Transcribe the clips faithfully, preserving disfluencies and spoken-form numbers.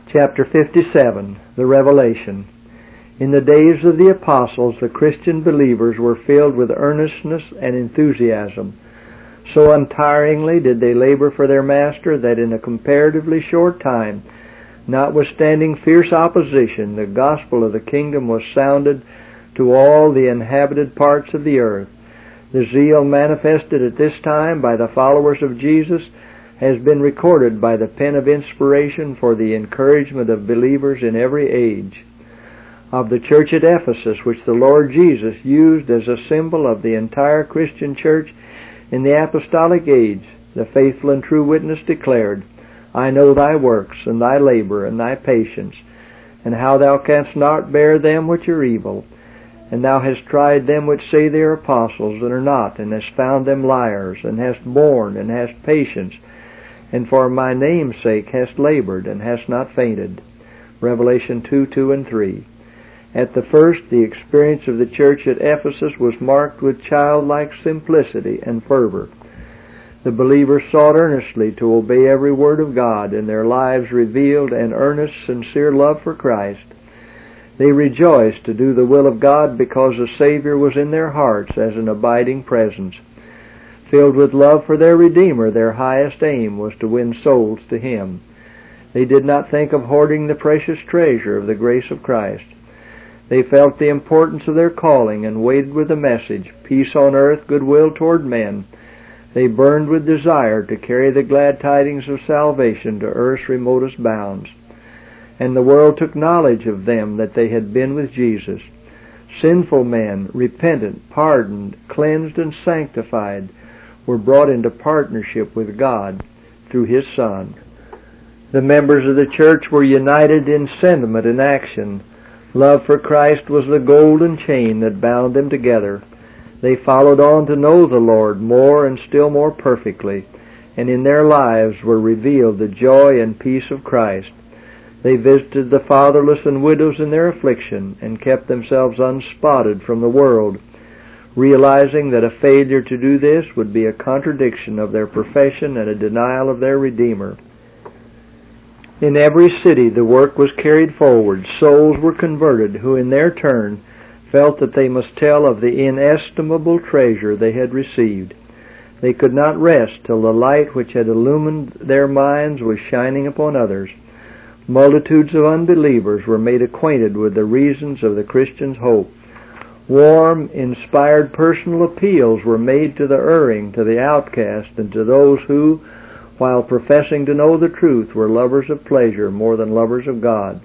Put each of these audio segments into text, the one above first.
Chapter fifty-seven, The Revelation. In the days of the apostles, the Christian believers were filled with earnestness and enthusiasm. So untiringly did they labor for their Master that in a comparatively short time, notwithstanding fierce opposition, the gospel of the kingdom was sounded to all the inhabited parts of the earth. The zeal manifested at this time by the followers of Jesus has been recorded by the pen of inspiration for the encouragement of believers in every age. Of the church at Ephesus, which the Lord Jesus used as a symbol of the entire Christian church in the apostolic age, the faithful and true witness declared, I know thy works, and thy labor, and thy patience, and how thou canst not bear them which are evil. And thou hast tried them which say they are apostles, and are not, and hast found them liars, and hast borne, and hast patience, and for my name's sake hast labored, and hast not fainted. Revelation two, two and three. At the first, the experience of the church at Ephesus was marked with childlike simplicity and fervor. The believers sought earnestly to obey every word of God, and their lives revealed an earnest, sincere love for Christ. They rejoiced to do the will of God because the Savior was in their hearts as an abiding presence. Filled with love for their Redeemer, their highest aim was to win souls to Him. They did not think of hoarding the precious treasure of the grace of Christ. They felt the importance of their calling and waited with the message, peace on earth, goodwill toward men. They burned with desire to carry the glad tidings of salvation to earth's remotest bounds. And the world took knowledge of them that they had been with Jesus. Sinful men, repentant, pardoned, cleansed, and sanctified, were brought into partnership with God through His Son. The members of the church were united in sentiment and action. Love for Christ was the golden chain that bound them together. They followed on to know the Lord more and still more perfectly, and in their lives were revealed the joy and peace of Christ. They visited the fatherless and widows in their affliction and kept themselves unspotted from the world, realizing that a failure to do this would be a contradiction of their profession and a denial of their Redeemer. In every city the work was carried forward. Souls were converted who in their turn felt that they must tell of the inestimable treasure they had received. They could not rest till the light which had illumined their minds was shining upon others. Multitudes of unbelievers were made acquainted with the reasons of the Christian's hope. Warm, inspired personal appeals were made to the erring, to the outcast, and to those who, while professing to know the truth, were lovers of pleasure more than lovers of God.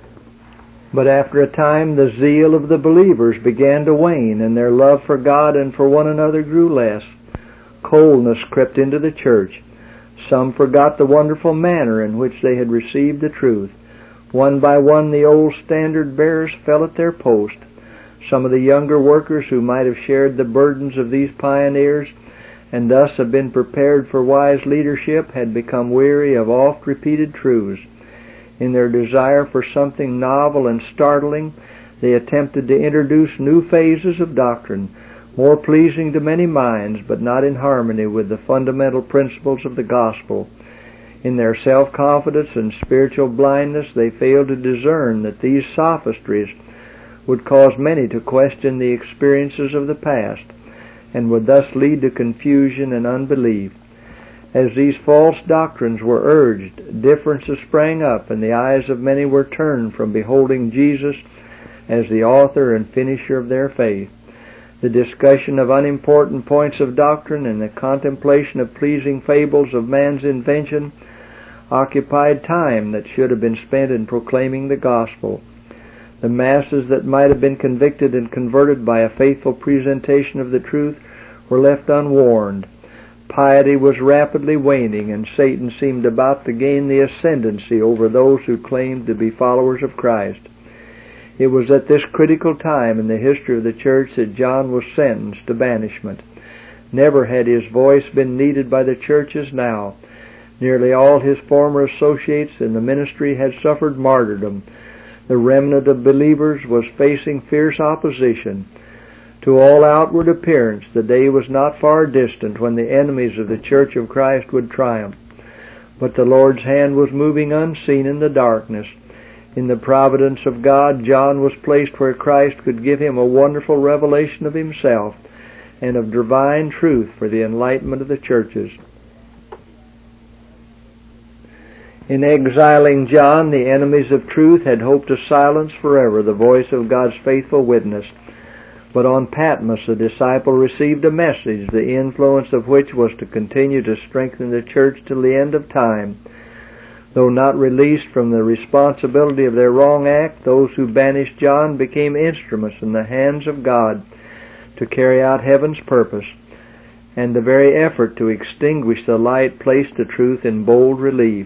But after a time the zeal of the believers began to wane, and their love for God and for one another grew less. Coldness crept into the church. Some forgot the wonderful manner in which they had received the truth. One by one the old standard bearers fell at their post. Some of the younger workers who might have shared the burdens of these pioneers and thus have been prepared for wise leadership had become weary of oft-repeated truths. In their desire for something novel and startling, they attempted to introduce new phases of doctrine, more pleasing to many minds, but not in harmony with the fundamental principles of the gospel. In their self-confidence and spiritual blindness, they failed to discern that these sophistries would cause many to question the experiences of the past, and would thus lead to confusion and unbelief. As these false doctrines were urged, differences sprang up, and the eyes of many were turned from beholding Jesus as the author and finisher of their faith. The discussion of unimportant points of doctrine and the contemplation of pleasing fables of man's invention occupied time that should have been spent in proclaiming the gospel. The masses that might have been convicted and converted by a faithful presentation of the truth were left unwarned. Piety was rapidly waning, and Satan seemed about to gain the ascendancy over those who claimed to be followers of Christ. It was at this critical time in the history of the church that John was sentenced to banishment. Never had his voice been needed by the church as now. Nearly all his former associates in the ministry had suffered martyrdom. The remnant of believers was facing fierce opposition. To all outward appearance, the day was not far distant when the enemies of the Church of Christ would triumph. But the Lord's hand was moving unseen in the darkness. In the providence of God, John was placed where Christ could give him a wonderful revelation of himself and of divine truth for the enlightenment of the churches. In exiling John, the enemies of truth had hoped to silence forever the voice of God's faithful witness. But on Patmos, the disciple received a message, the influence of which was to continue to strengthen the church till the end of time. Though not released from the responsibility of their wrong act, those who banished John became instruments in the hands of God to carry out heaven's purpose, and the very effort to extinguish the light placed the truth in bold relief.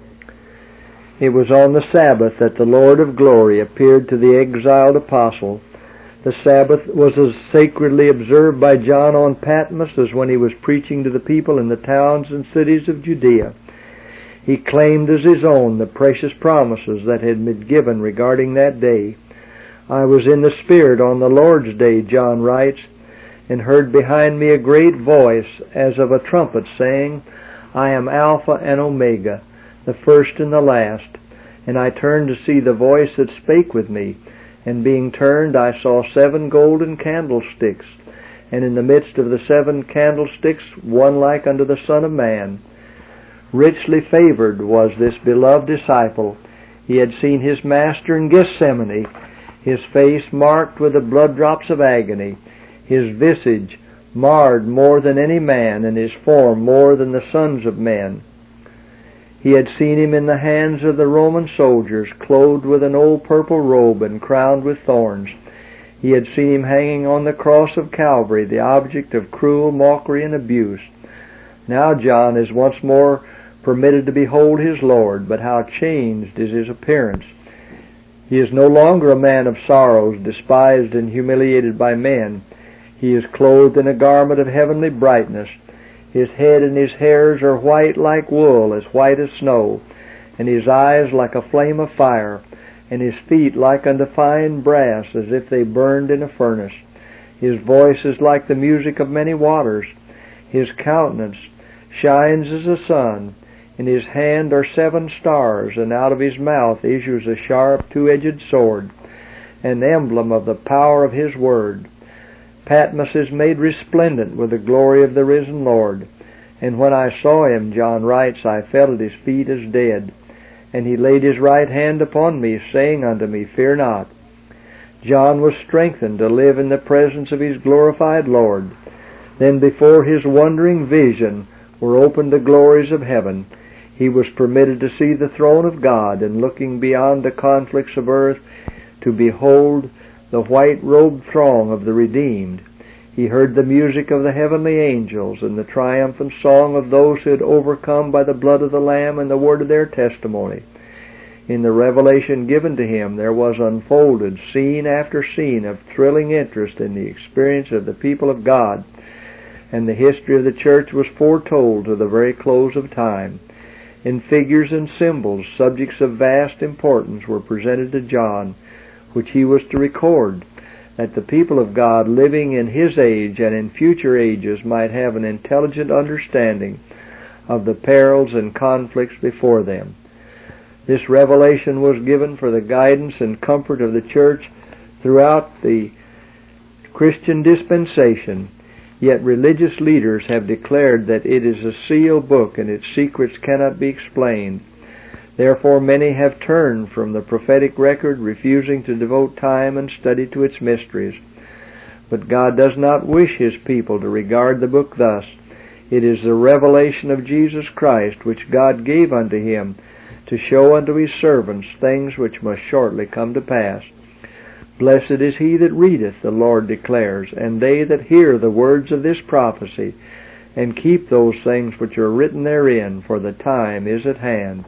It was on the Sabbath that the Lord of glory appeared to the exiled apostle. The Sabbath was as sacredly observed by John on Patmos as when he was preaching to the people in the towns and cities of Judea. He claimed as his own the precious promises that had been given regarding that day. I was in the Spirit on the Lord's day, John writes, and heard behind me a great voice as of a trumpet saying, I am Alpha and Omega, the first and the last. And I turned to see the voice that spake with me. And being turned, I saw seven golden candlesticks, and in the midst of the seven candlesticks one like unto the Son of Man. Richly favored was this beloved disciple. He had seen his Master in Gethsemane, his face marked with the blood drops of agony, his visage marred more than any man, and his form more than the sons of men. He had seen him in the hands of the Roman soldiers, clothed with an old purple robe and crowned with thorns. He had seen him hanging on the cross of Calvary, the object of cruel mockery and abuse. Now John is once more permitted to behold his Lord, but how changed is his appearance. He is no longer a man of sorrows, despised and humiliated by men. He is clothed in a garment of heavenly brightness. His head and his hairs are white like wool, as white as snow, and his eyes like a flame of fire, and his feet like unto fine brass, as if they burned in a furnace. His voice is like the music of many waters. His countenance shines as the sun. In his hand are seven stars, and out of his mouth issues a sharp two-edged sword, an emblem of the power of his word. Patmos is made resplendent with the glory of the risen Lord. And when I saw him, John writes, I fell at his feet as dead. And he laid his right hand upon me, saying unto me, Fear not. John was strengthened to live in the presence of his glorified Lord. Then before his wondering vision were opened the glories of heaven. He was permitted to see the throne of God, and looking beyond the conflicts of earth, to behold the white-robed throng of the redeemed. He heard the music of the heavenly angels and the triumphant song of those who had overcome by the blood of the Lamb and the word of their testimony. In the revelation given to him there was unfolded scene after scene of thrilling interest in the experience of the people of God, and the history of the church was foretold to the very close of time. In figures and symbols, subjects of vast importance were presented to John, which he was to record, that the people of God living in his age and in future ages might have an intelligent understanding of the perils and conflicts before them. This revelation was given for the guidance and comfort of the church throughout the Christian dispensation, yet religious leaders have declared that it is a sealed book and its secrets cannot be explained. Therefore many have turned from the prophetic record, refusing to devote time and study to its mysteries. But God does not wish his people to regard the book thus. It is the revelation of Jesus Christ, which God gave unto him, to show unto his servants things which must shortly come to pass. Blessed is he that readeth, the Lord declares, and they that hear the words of this prophecy, and keep those things which are written therein, for the time is at hand.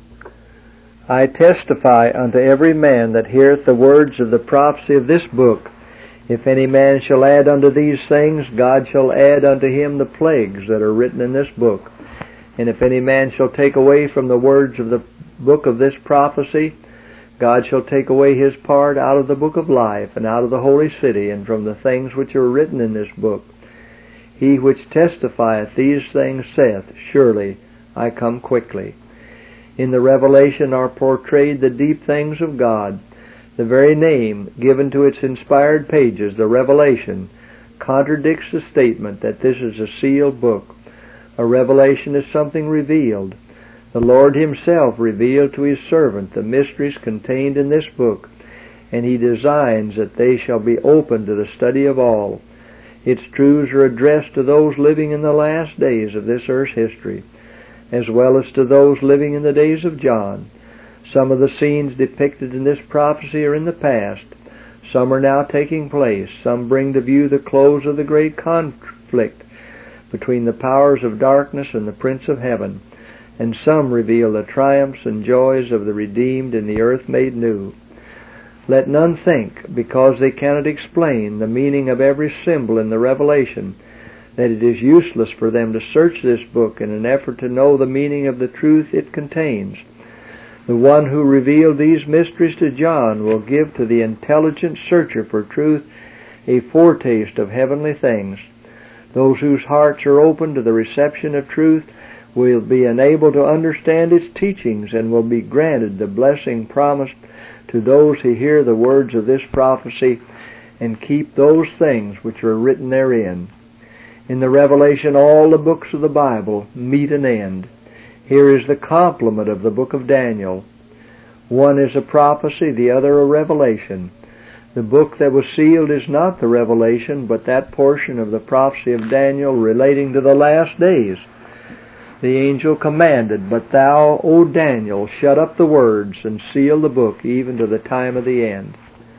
I testify unto every man that heareth the words of the prophecy of this book, if any man shall add unto these things, God shall add unto him the plagues that are written in this book. And if any man shall take away from the words of the book of this prophecy, God shall take away his part out of the book of life, and out of the holy city, and from the things which are written in this book. He which testifieth these things saith, Surely I come quickly. In the revelation are portrayed the deep things of God. The very name given to its inspired pages, the Revelation, contradicts the statement that this is a sealed book. A revelation is something revealed. The Lord Himself revealed to His servant the mysteries contained in this book, and He designs that they shall be open to the study of all. Its truths are addressed to those living in the last days of this earth's history, as well as to those living in the days of John. Some of the scenes depicted in this prophecy are in the past. Some are now taking place. Some bring to view the close of the great conflict between the powers of darkness and the Prince of Heaven, and some reveal the triumphs and joys of the redeemed in the earth made new. Let none think, because they cannot explain the meaning of every symbol in the Revelation, that it is useless for them to search this book in an effort to know the meaning of the truth it contains. The one who revealed these mysteries to John will give to the intelligent searcher for truth a foretaste of heavenly things. Those whose hearts are open to the reception of truth will be enabled to understand its teachings and will be granted the blessing promised to those who hear the words of this prophecy and keep those things which are written therein. In the Revelation, all the books of the Bible meet an end. Here is the complement of the book of Daniel. One is a prophecy, the other a revelation. The book that was sealed is not the revelation, but that portion of the prophecy of Daniel relating to the last days. The angel commanded, "But thou, O Daniel, shut up the words and seal the book even to the time of the end."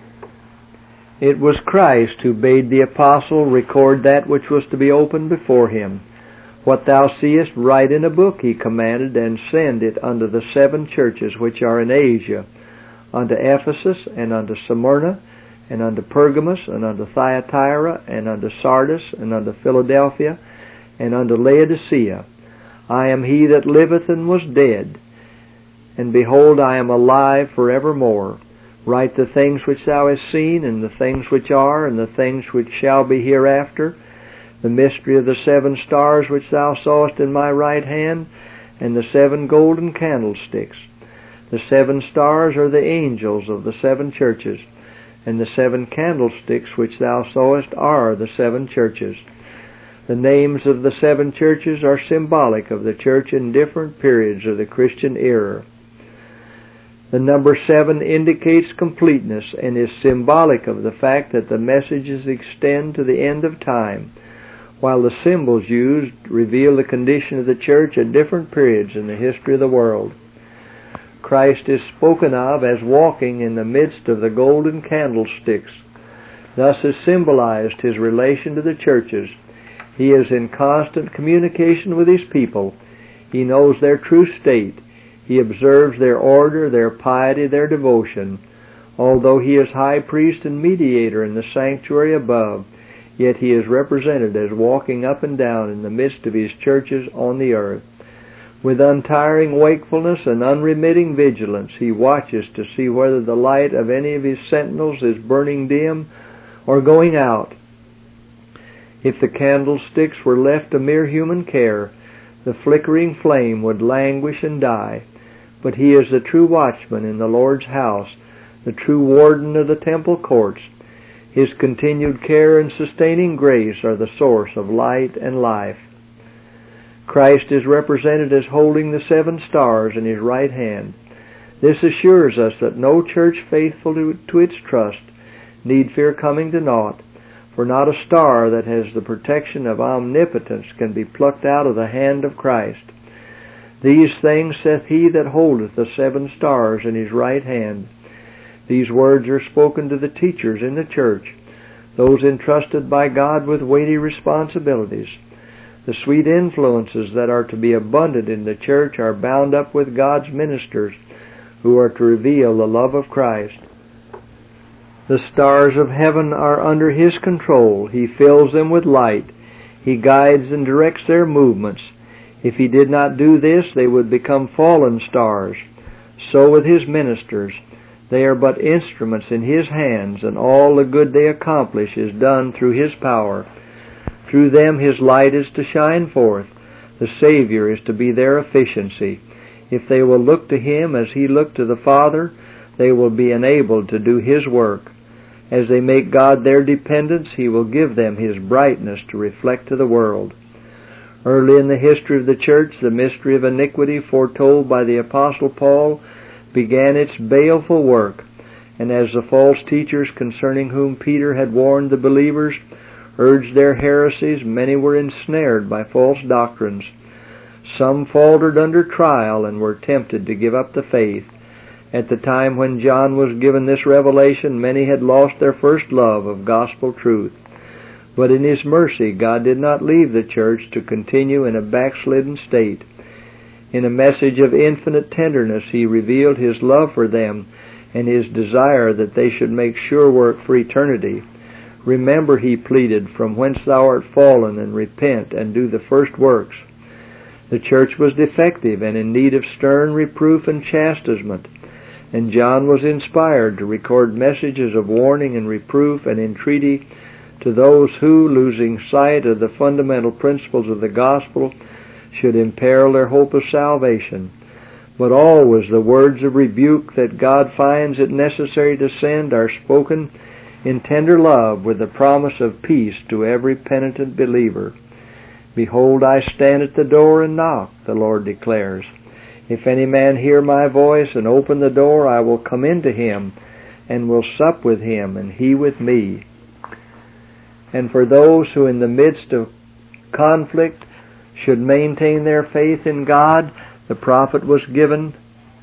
It was Christ who bade the apostle record that which was to be opened before him. "What thou seest, write in a book," he commanded, "and send it unto the seven churches which are in Asia, unto Ephesus, and unto Smyrna, and unto Pergamos, and unto Thyatira, and unto Sardis, and unto Philadelphia, and unto Laodicea. I am he that liveth and was dead, and behold, I am alive for evermore. Write the things which thou hast seen, and the things which are, and the things which shall be hereafter, the mystery of the seven stars which thou sawest in my right hand, and the seven golden candlesticks. The seven stars are the angels of the seven churches, and the seven candlesticks which thou sawest are the seven churches." The names of the seven churches are symbolic of the church in different periods of the Christian era. The number seven indicates completeness and is symbolic of the fact that the messages extend to the end of time, while the symbols used reveal the condition of the church at different periods in the history of the world. Christ is spoken of as walking in the midst of the golden candlesticks. Thus is symbolized His relation to the churches. He is in constant communication with His people. He knows their true state. He observes their order, their piety, their devotion. Although He is high priest and mediator in the sanctuary above, yet He is represented as walking up and down in the midst of His churches on the earth. With untiring wakefulness and unremitting vigilance, He watches to see whether the light of any of His sentinels is burning dim or going out. If the candlesticks were left to mere human care, the flickering flame would languish and die. But He is the true watchman in the Lord's house, the true warden of the temple courts. His continued care and sustaining grace are the source of light and life. Christ is represented as holding the seven stars in His right hand. This assures us that no church faithful to, to its trust need fear coming to naught, for not a star that has the protection of omnipotence can be plucked out of the hand of Christ. "These things saith He that holdeth the seven stars in His right hand." These words are spoken to the teachers in the church, those entrusted by God with weighty responsibilities. The sweet influences that are to be abundant in the church are bound up with God's ministers, who are to reveal the love of Christ. The stars of heaven are under His control. He fills them with light. He guides and directs their movements. If He did not do this, they would become fallen stars. So with His ministers. They are but instruments in His hands, and all the good they accomplish is done through His power. Through them His light is to shine forth. The Savior is to be their efficiency. If they will look to Him as He looked to the Father, they will be enabled to do His work. As they make God their dependence, He will give them His brightness to reflect to the world. Early in the history of the church, the mystery of iniquity foretold by the Apostle Paul began its baleful work, and as the false teachers concerning whom Peter had warned the believers urged their heresies, many were ensnared by false doctrines. Some faltered under trial and were tempted to give up the faith. At the time when John was given this revelation, many had lost their first love of gospel truth. But in His mercy, God did not leave the church to continue in a backslidden state. In a message of infinite tenderness, He revealed His love for them and His desire that they should make sure work for eternity. Remember, He pleaded, from whence thou art fallen, and repent and do the first works. The church was defective and in need of stern reproof and chastisement, and John was inspired to record messages of warning and reproof and entreaty to those who, losing sight of the fundamental principles of the gospel, should imperil their hope of salvation. But always the words of rebuke that God finds it necessary to send are spoken in tender love with the promise of peace to every penitent believer. Behold, I stand at the door and knock, the Lord declares. If any man hear my voice and open the door, I will come into him and will sup with him, and he with me. And for those who in the midst of conflict should maintain their faith in God, the prophet was given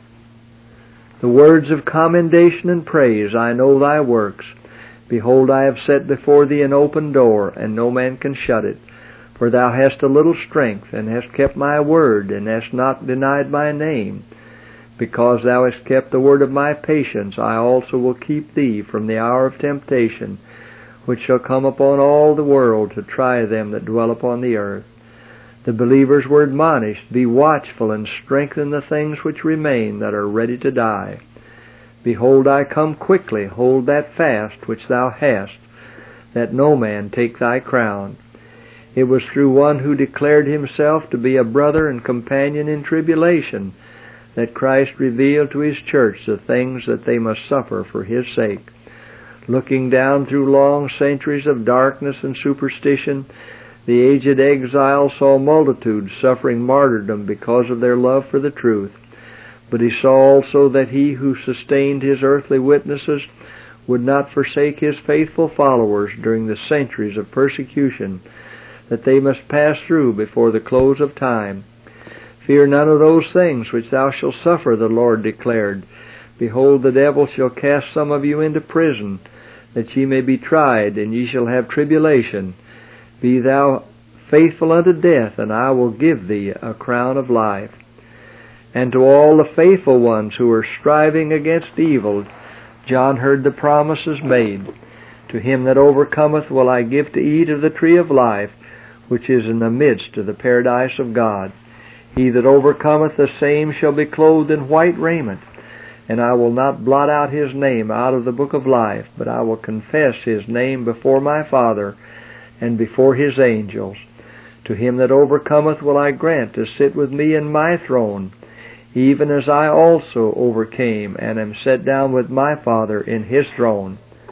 the words of commendation and praise. I know thy works. Behold, I have set before thee an open door, and no man can shut it. For thou hast a little strength, and hast kept my word, and hast not denied my name. Because thou hast kept the word of my patience, I also will keep thee from the hour of temptation, which shall come upon all the world to try them that dwell upon the earth. The believers were admonished, be watchful, and strengthen the things which remain that are ready to die. Behold, I come quickly. Hold that fast which thou hast, that no man take thy crown. It was through one who declared himself to be a brother and companion in tribulation that Christ revealed to His church the things that they must suffer for His sake. Looking down through long centuries of darkness and superstition, the aged exile saw multitudes suffering martyrdom because of their love for the truth. But he saw also that He who sustained His earthly witnesses would not forsake His faithful followers during the centuries of persecution that they must pass through before the close of time. Fear none of those things which thou shalt suffer, the Lord declared. Behold, the devil shall cast some of you into prison, that ye may be tried, and ye shall have tribulation. Be thou faithful unto death, and I will give thee a crown of life. And to all the faithful ones who are striving against evil, John heard the promises made. To him that overcometh will I give to eat of the tree of life, which is in the midst of the paradise of God. He that overcometh, the same shall be clothed in white raiment, and I will not blot out his name out of the book of life, but I will confess his name before my Father and before His angels. To him that overcometh will I grant to sit with me in my throne, even as I also overcame and am set down with my Father in His throne.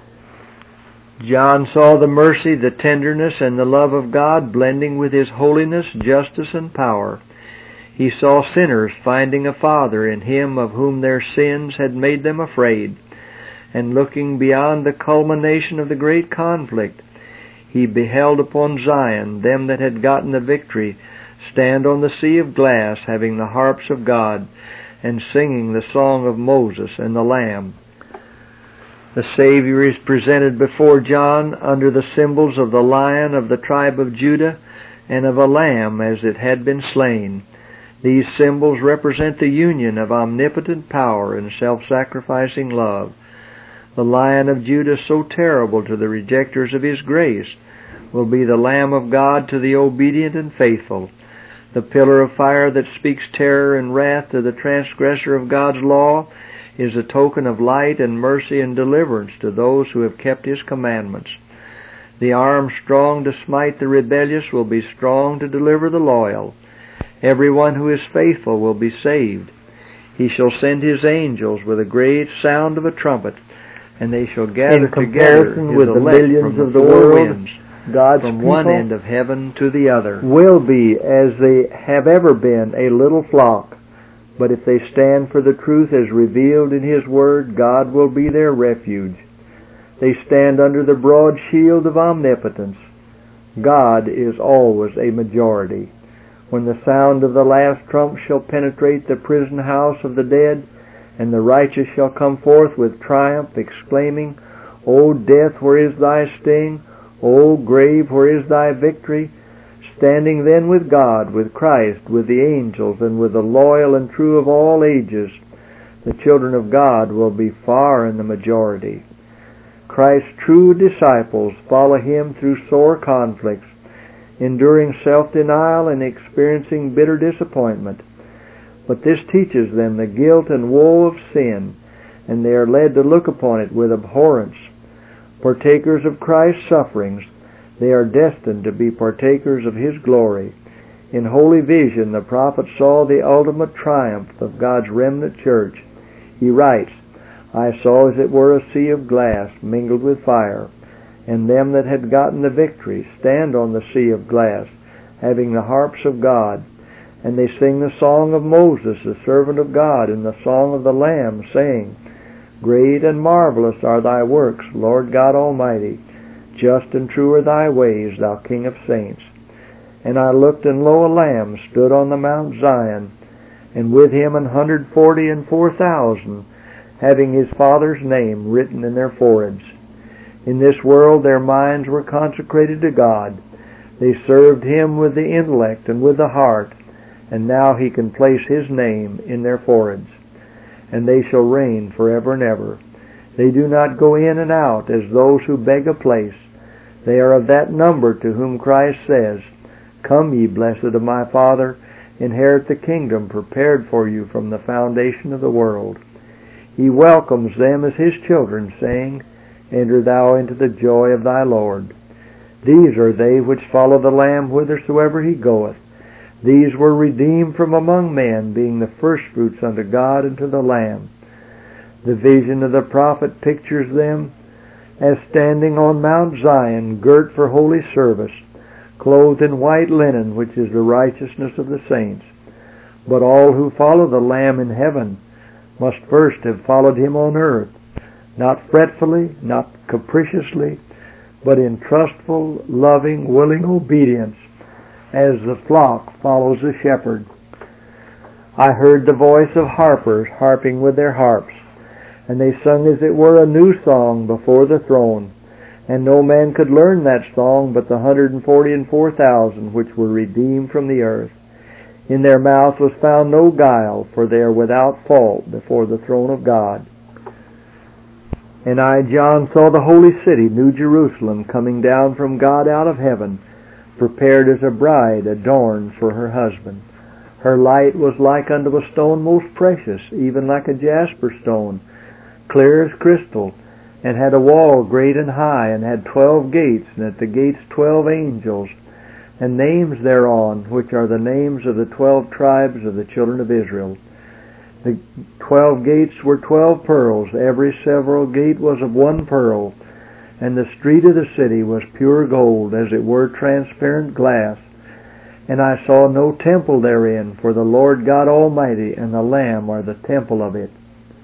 John saw the mercy, the tenderness, and the love of God blending with His holiness, justice, and power. He saw sinners finding a Father in Him of whom their sins had made them afraid. And looking beyond the culmination of the great conflict, He beheld upon Zion them that had gotten the victory stand on the sea of glass, having the harps of God, and singing the song of Moses and the Lamb. The Savior is presented before John under the symbols of the lion of the tribe of Judah and of a lamb as it had been slain. These symbols represent the union of omnipotent power and self-sacrificing love. The Lion of Judah, so terrible to the rejectors of His grace, will be the Lamb of God to the obedient and faithful. The pillar of fire that speaks terror and wrath to the transgressor of God's law is a token of light and mercy and deliverance to those who have kept His commandments. The arm strong to smite the rebellious will be strong to deliver the loyal. Everyone who is faithful will be saved. He shall send his angels with a great sound of a trumpet, and they shall gather In together comparison his with the elect millions from of the the four world, winds, God's from people one end of heaven to the other. will be, as they have ever been, a little flock. But if they stand for the truth as revealed in His Word, God will be their refuge. They stand under the broad shield of omnipotence. God is always a majority. When the sound of the last trump shall penetrate the prison house of the dead, and the righteous shall come forth with triumph, exclaiming, O death, where is thy sting? O grave, where is thy victory? Standing then with God, with Christ, with the angels, and with the loyal and true of all ages, the children of God will be far in the majority. Christ's true disciples follow Him through sore conflicts, enduring self-denial and experiencing bitter disappointment. But this teaches them the guilt and woe of sin, and they are led to look upon it with abhorrence. Partakers of Christ's sufferings, they are destined to be partakers of His glory. In holy vision, the prophet saw the ultimate triumph of God's remnant church. He writes, I saw as it were a sea of glass mingled with fire, and them that had gotten the victory stand on the sea of glass, having the harps of God. And they sing the song of Moses, the servant of God, and the song of the Lamb, saying, Great and marvelous are thy works, Lord God Almighty. Just and true are thy ways, thou King of saints. And I looked, and lo, a Lamb stood on the Mount Zion, and with him an hundred forty and four thousand, having his Father's name written in their foreheads. In this world their minds were consecrated to God. They served Him with the intellect and with the heart, and now He can place His name in their foreheads. And they shall reign forever and ever. They do not go in and out as those who beg a place. They are of that number to whom Christ says, Come, ye blessed of my Father, inherit the kingdom prepared for you from the foundation of the world. He welcomes them as His children, saying, Enter thou into the joy of thy Lord. These are they which follow the Lamb whithersoever He goeth. These were redeemed from among men, being the firstfruits unto God and to the Lamb. The vision of the prophet pictures them as standing on Mount Zion, girt for holy service, clothed in white linen, which is the righteousness of the saints. But all who follow the Lamb in heaven must first have followed Him on earth, not fretfully, not capriciously, but in trustful, loving, willing obedience, as the flock follows the shepherd. I heard the voice of harpers harping with their harps, and they sung as it were a new song before the throne. And no man could learn that song but the hundred and forty and four thousand which were redeemed from the earth. In their mouth was found no guile, for they are without fault before the throne of God. And I, John, saw the holy city, New Jerusalem, coming down from God out of heaven, prepared as a bride adorned for her husband. Her light was like unto a stone most precious, even like a jasper stone, clear as crystal, and had a wall great and high, and had twelve gates, and at the gates twelve angels, and names thereon, which are the names of the twelve tribes of the children of Israel. The twelve gates were twelve pearls, every several gate was of one pearl, and the street of the city was pure gold, as it were transparent glass. And I saw no temple therein, for the Lord God Almighty and the Lamb are the temple of it.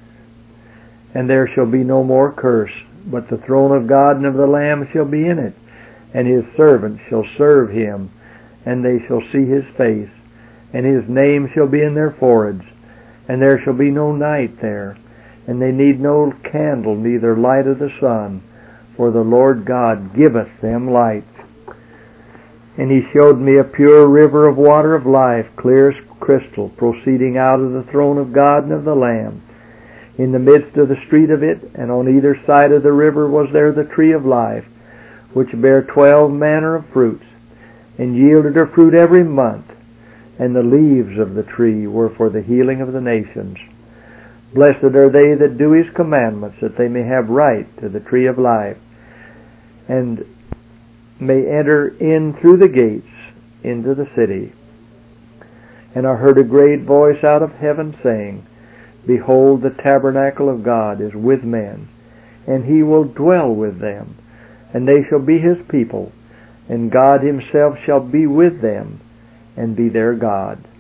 And there shall be no more curse, but the throne of God and of the Lamb shall be in it, and His servants shall serve Him, and they shall see His face, and His name shall be in their foreheads. And there shall be no night there, and they need no candle, neither light of the sun, for the Lord God giveth them light. And He showed me a pure river of water of life, clear as crystal, proceeding out of the throne of God and of the Lamb. In the midst of the street of it, and on either side of the river, was there the tree of life, which bare twelve manner of fruits, and yielded her fruit every month. And the leaves of the tree were for the healing of the nations. Blessed are they that do His commandments, that they may have right to the tree of life, and may enter in through the gates into the city. And I heard a great voice out of heaven saying, Behold, the tabernacle of God is with men, and he will dwell with them, and they shall be his people, and God himself shall be with them, and be their God.